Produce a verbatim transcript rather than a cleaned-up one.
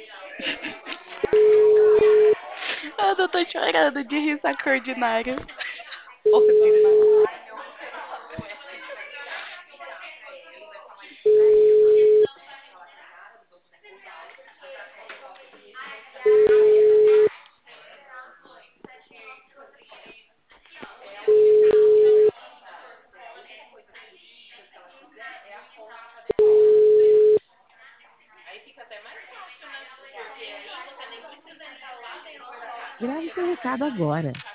Eu não tô chorando de ressaca ordinária. Ordinária. Grave seu recado agora.